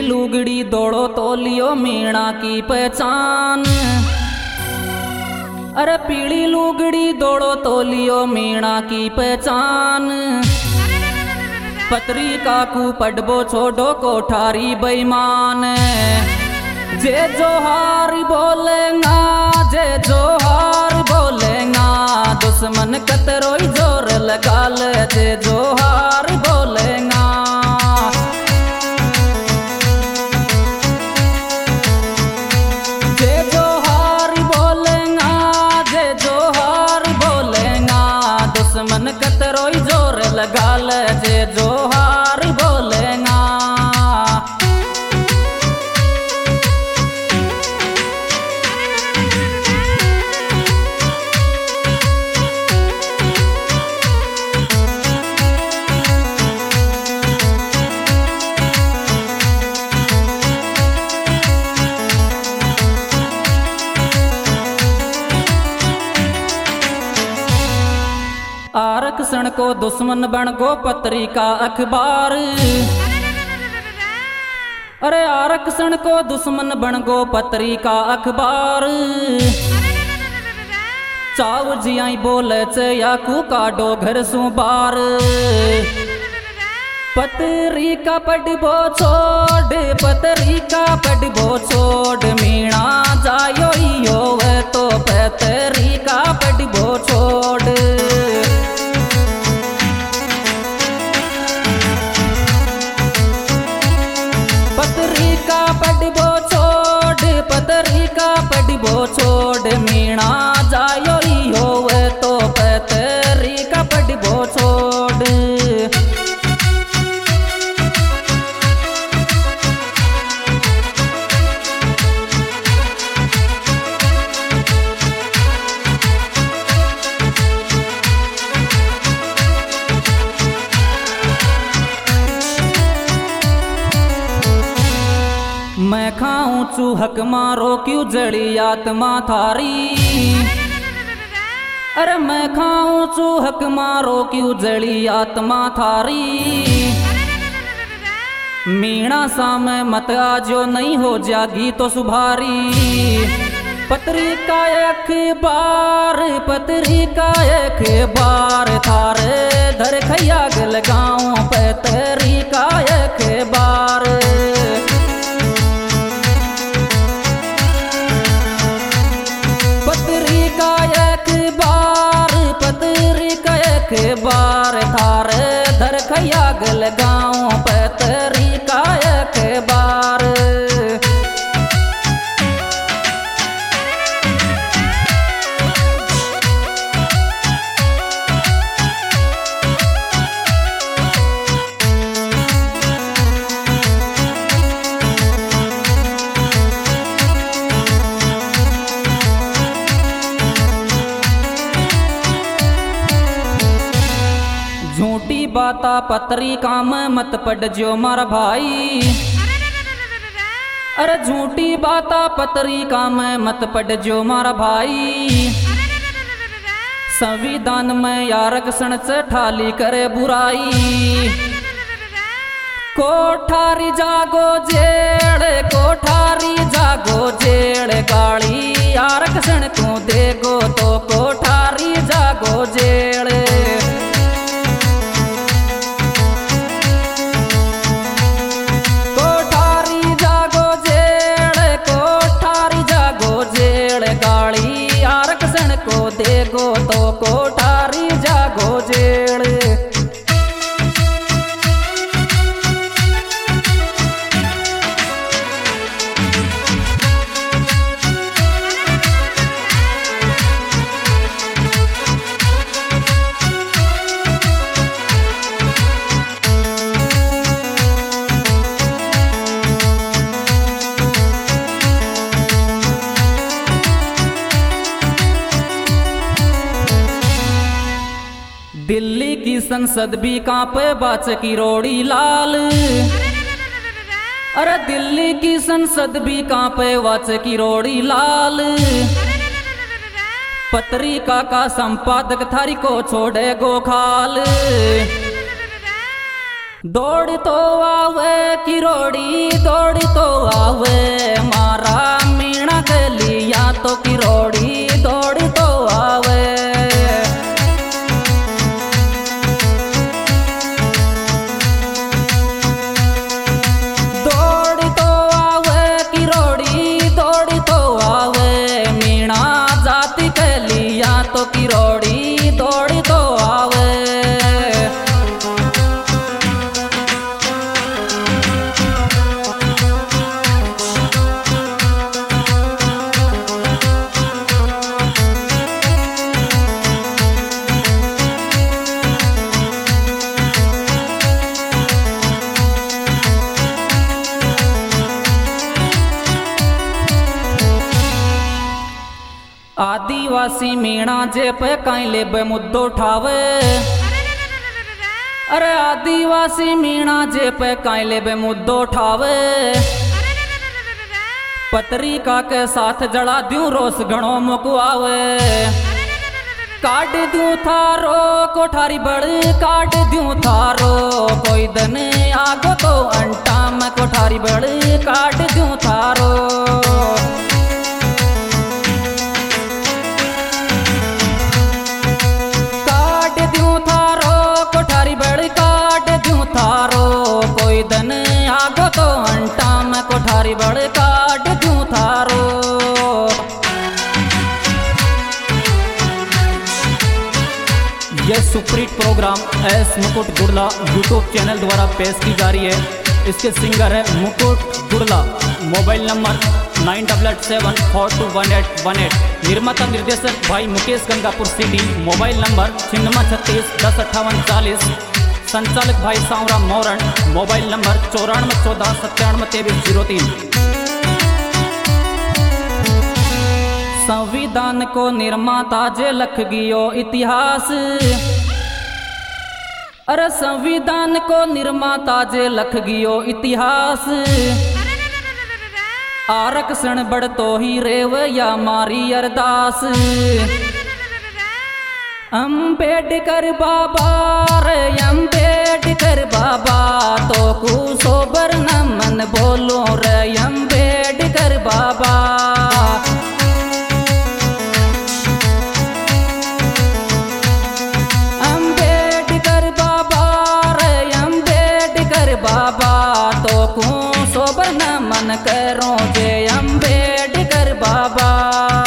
लुगड़ी दौड़ो तो लियो मीणा की पहचान। अरे पीली लुगड़ी दौड़ो तो लियो मीणा की पहचान। पतरी काकू पडबो छोड़ो कोठारी बेईमान। जे जोहार बोलेगा, जे जोहार बोलेगा, दुश्मन कतरोई जोर लगा ले। जे जोहार बोलेगा, जे जोहार बोलेगा, जे जोहार बोलेगा, दुश्मन कतरोई जोर लगा ले। जे जोहार बोलेगा, आरक्षण को दुश्मन बन गो पत्रिका अखबार। अरे आरक्षण को दुश्मन बन गो पत्रिका अखबार। चाव जियाई बोले चे याकू काडो घर सु बार। पत्रिका पढ़बो छोड़, पत्रिका पढ़बो छोड़, मीणा जायो यो वे तो पत्रिका पढ़बो छोड़। पत्रिका पढ़बो छोड़, पत्रिका पढ़बो छोड़, मीणा जायो यो वे तो पत्रिका पढ़बो छोड़। मैं खाऊं चूहक मारो क्यों जड़ी आत्मा थारी। अरे मैं खाऊं चूहक मारो क्यों जड़ी आत्मा थारी। मीणा सामे मत आजो नहीं हो जागी तो सुभारी। पत्रिका अखबार, पत्रिका अखबार, थारे धर खैया गल गाँव पत्रिका अखबार। पत्रिका अखबार, पत्रिका अखबार, थारे धर खैया गल गाँव पत्रिका अखबार। झूठी बाता पत्रिका में मत पढ़ जो मारा भाई। अरे झूठी बाता पत्रिका में मत पढ़ जो मारा भाई। संविधान में आरक्षण से ठाली करे बुराई। कोठारी जागो जेड़, कोठारी जागो जेड़, गाड़ी आरक्षण को देगो तो कोठारी जागो जेड़। गाड़ी आरक्षण को देगो तो कोठारी जागो जेड़। दिल्ली की संसद भी कांपे बाच की रोड़ी लाल। अरे दिल्ली की संसद भी कांपे वाच की रोड़ी लाल। पत्रिका का संपादक थारी को छोड़े गोखाल। दौड़ तो आवे किरोड़ी दौड़ तो आवे मारा मीणा गलिया तो किरोड़ी दौड़ तो आवे। दौड़ तो आवे किरोड़ी दौड़ तो आवे मीणा जाति गलिया तो किरोड़ी दौड़ तो आवे। आदिवासी मीणा जे पे काई लेबे मुद्दो ठावे। अरे आदिवासी मीणा जे पे काई लेबे मुद्दो ठावे। पत्रिका के साथ जड़ा द्यू रोस घणो मुकवावे। काट द्यू थारो कोठारी बड़ काट द्यू थारो कोई दन आगो तो अंटा में कोठारी बड़ काट द्यू थारो। कोई दन आगो तो अंटा में कोठारी बड़ काट दूं थारो। यह सुपरहिट प्रोग्राम एस मुकुट गुड़ला यूट्यूब चैनल द्वारा पेश की जा रही है। इसके सिंगर है मुकुट गुड़ला। Mobile number 9874211818। निर्माता निर्देशक भाई Mukesh Gangapur city. Mobile number 9636105840। संचालक भाई सांवरा मोरन। Mobile number 9414972303। संविधान को निर्माता जे लख गियो इतिहास। अरे संविधान को निर्माता जे लख गियो इतिहास। आरक्षण बढ़तो ही रेव या मारी अरदास। अम्बेडकर बाबा रे अम्बेडकर बाबा तो कुसोबर नमन बोलो रे अम्बेडकर बाबा। अम्बेडकर बाबा रे अम्बेडकर बाबा तो कुसोबर नमन करो जे अम्बेडकर बाबा।